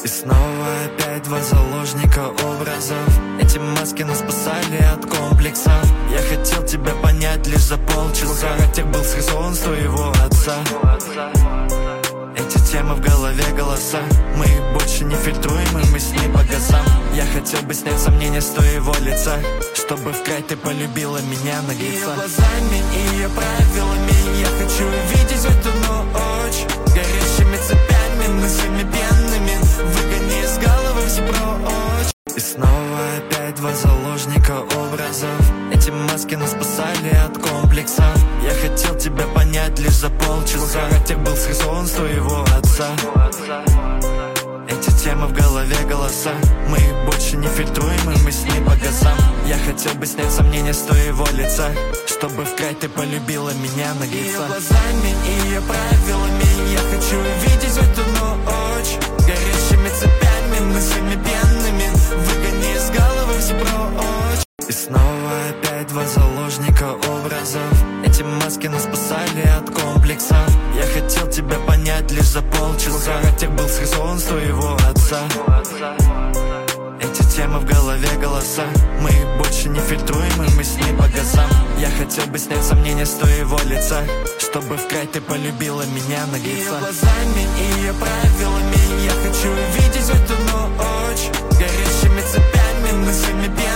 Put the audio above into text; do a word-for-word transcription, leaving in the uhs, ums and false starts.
И снова опять два заложника образов. Эти маски нас спасали от комплексов. Я хотел тебя понять лишь за полчаса. Характер был срисован с твоего отца. Эти темы в голове голоса. Мы их больше не фильтруем, и мы с ней по газам. Я хотел бы снять сомнения с твоего лица, чтобы в край ты полюбила меня наглеца. Ее глазами и ее правилами я хочу увидеть эту ночь. Горящими цепями, мыслями пьяными выгони из головы все прочь. И снова опять два заложника образов. Эти маски нас спасали от комплексов. Я хотел тебя понять лишь за полчаса. Характер был срисован с твоего отца. Эти темы в голове голоса. Мы их больше не фильтруем, и мы с ней по газам. Я хотел бы снять сомнения с твоего лица, чтобы в край ты полюбила меня наглеца. Ее глазами и ее правилами я хочу увидеть эту ночь. Горящими цепями, мыслями пьяными выгони из головы все прочь. И снова опять два заложника образов. Эти маски нас спасали от комплексов. Я хотел тебя понять лишь за полчаса. Характер был срисован с твоего отца. Эти темы в голове голоса. Мы их больше не фильтруем, и мы с ней по газам. Я хотел бы снять сомнения с твоего лица, чтобы в край ты полюбила меня наглеца. Ее глазами и ее правилами я хочу увидеть эту ночь. Горящими цепями, мыслями пьяными